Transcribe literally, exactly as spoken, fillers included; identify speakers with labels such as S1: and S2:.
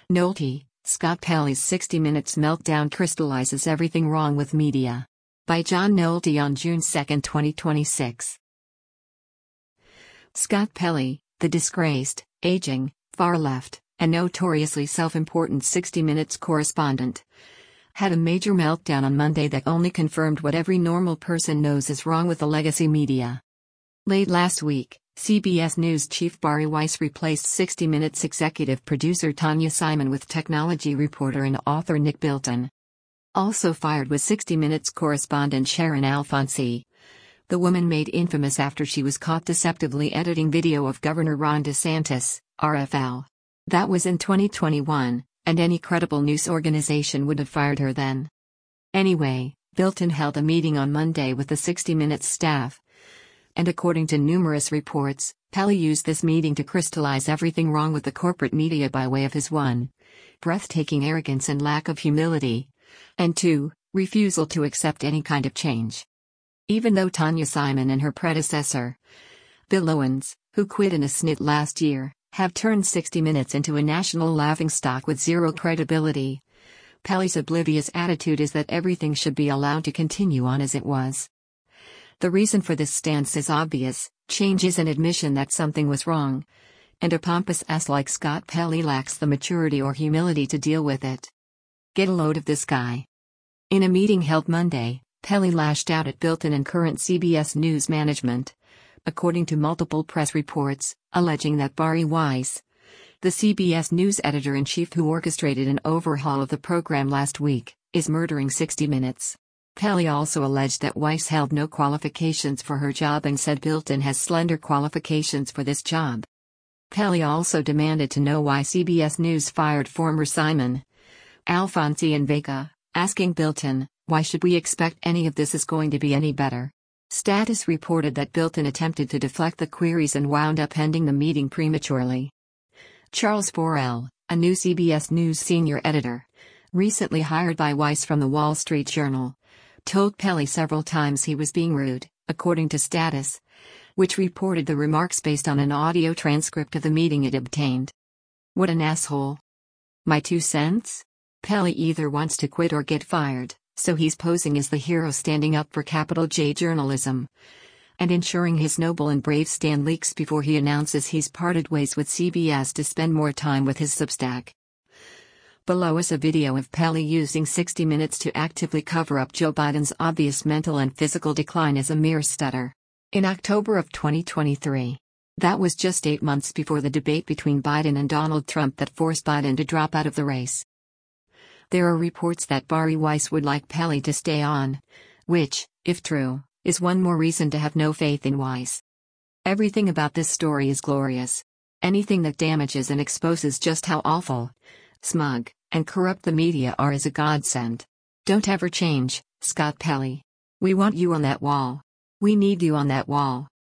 S1: Nolte, Scott Pelley's sixty minutes meltdown crystallizes everything wrong with media. By John Nolte on June second, twenty twenty-six. Scott Pelley, the disgraced, aging, far-left, and notoriously self-important sixty minutes correspondent, had a major meltdown on Monday that only confirmed what every normal person knows is wrong with the legacy media. Late last week, C B S News chief Bari Weiss replaced sixty minutes executive producer Tanya Simon with technology reporter and author Nick Bilton. Also fired was sixty minutes correspondent Sharon Alfonsi. The woman made infamous after she was caught deceptively editing video of Governor Ron DeSantis, R F L. That was in twenty twenty-one, and any credible news organization would have fired her then. Anyway, Bilton held a meeting on Monday with the sixty minutes staff. And according to numerous reports, Pelley used this meeting to crystallize everything wrong with the corporate media by way of his one, breathtaking arrogance and lack of humility, and two, refusal to accept any kind of change. Even though Tanya Simon and her predecessor, Bill Owens, who quit in a snit last year, have turned sixty minutes into a national laughingstock with zero credibility, Pelley's oblivious attitude is that everything should be allowed to continue on as it was. The reason for this stance is obvious: change is an admission that something was wrong, and a pompous ass like Scott Pelley lacks the maturity or humility to deal with it. Get a load of this guy. In a meeting held Monday, Pelley lashed out at Bilton and current C B S News management, according to multiple press reports, alleging that Bari Weiss, the C B S News editor-in-chief who orchestrated an overhaul of the program last week, is murdering sixty minutes. Pelley also alleged that Weiss held no qualifications for her job and said Bilton has slender qualifications for this job. Pelley also demanded to know why C B S News fired former Simon, Alfonsi and Vega, asking Bilton, "Why should we expect any of this is going to be any better?" Status reported that Bilton attempted to deflect the queries and wound up ending the meeting prematurely. Charles Forel, a new C B S News senior editor, recently hired by Weiss from the Wall Street Journal, told Pelley several times he was being rude, according to Status, which reported the remarks based on an audio transcript of the meeting it obtained. What an asshole. My two cents? Pelley either wants to quit or get fired, so he's posing as the hero standing up for capital J journalism, and ensuring his noble and brave stand leaks before he announces he's parted ways with C B S to spend more time with his Substack. Below is a video of Pelley using sixty minutes to actively cover up Joe Biden's obvious mental and physical decline as a mere stutter. In October of twenty twenty-three. That was just eight months before the debate between Biden and Donald Trump that forced Biden to drop out of the race. There are reports that Bari Weiss would like Pelley to stay on, which, if true, is one more reason to have no faith in Weiss. Everything about this story is glorious. Anything that damages and exposes just how awful, smug, and corrupt the media are is a godsend. Don't ever change, Scott Pelley. We want you on that wall. We need you on that wall.